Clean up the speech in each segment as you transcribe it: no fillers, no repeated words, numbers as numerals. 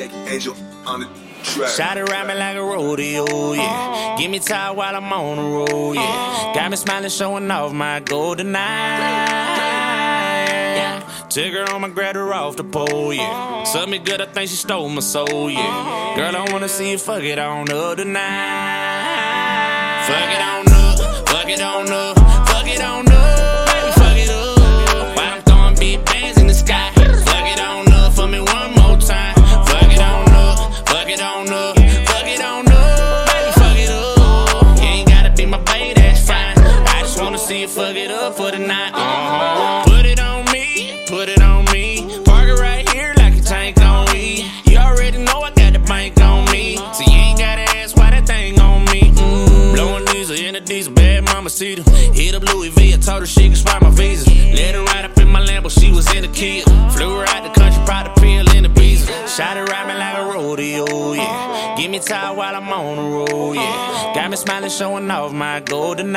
Jack Angel on the track. Shot around me like a rodeo, yeah. Give me time while I'm on the road, yeah. Got me smiling, showing off my golden eye. Took her on, grabbed her off the pole, yeah. Sucked me good, I think she stole my soul, yeah. Girl, I wanna see you fuck it on up tonight. Fuck it on up, fuck it on up, fuck it on up, baby, fuck it up. While I'm throwing big bands in the sky. Fuck it on up for me one more time. Fuck it on up, fuck it on up, fuck it on up, baby, fuck it up. You ain't gotta be my babe, that's fine. I just wanna see you fuck it up for the night. Put it on me, put it on me. Park it right here like a tank on me. You already know I got the bank on me, so you ain't gotta ask why that thing on me. Blowing diesel in a diesel, bad mama see them. Hit up Louis V, I told her she could swipe my visa. Let her ride up in my Lambo, she was in the Kia. Flew her out the country, brought the pill in the visa. Shot her around me like a rodeo, yeah. Give me time while I'm on the road, yeah. Got me smiling, showing off my golden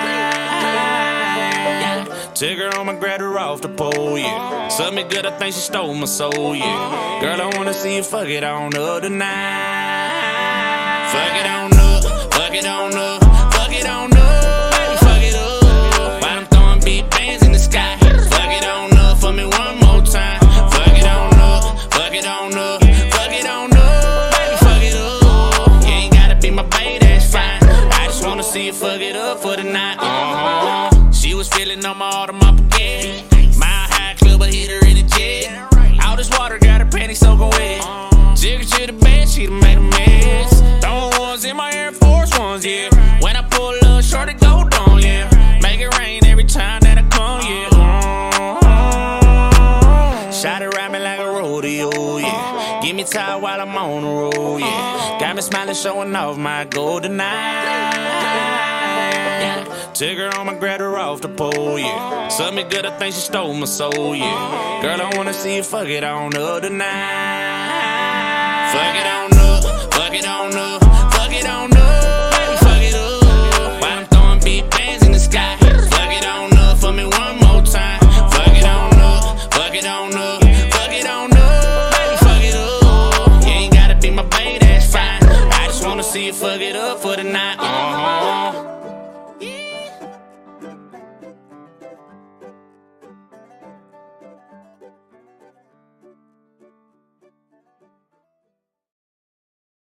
eye. Took her on, grabbed her off the pole, yeah. Sucked me good, I think she stole my soul, yeah. Girl, I wanna see you fuck it on up tonight. Fuck it on up, fuck it on up, fuck it on up, baby, fuck it up. While I'm throwing big bands in the sky. Fuck it on up for me one more time. Fuck it on up, fuck it on up, fuck it on up, baby, fuck it up. You ain't gotta be my babe, that's fine. I just wanna see you fuck it up for the night. She was feeling on my autumn, my spaghetti. Mile high club, I hit her in the jet. All this water got her panties soaking wet. Took her to the bed, she done made a mess. Throwing ones in my Air Force Ones, yeah. When I pull up, shorty go down, yeah. Make it rain every time that I come, yeah. Shot around me like a rodeo, yeah. Give me time while I'm on the road, yeah. Got me smiling, showing off my golden eye. Took her on, grabbed her off the pole, yeah. Sucked me good, I think she stole my soul, yeah. Girl, I wanna see you fuck it on up tonight. Fuck it on up, fuck it on up, fuck it on up, baby, fuck it up. While I'm throwing big bands in the sky. Fuck it on up for me one more time. Fuck it on up, fuck it on up, fuck it on up, baby, fuck it up. You ain't gotta be my babe, that's fine. I just wanna see you fuck it up for the night.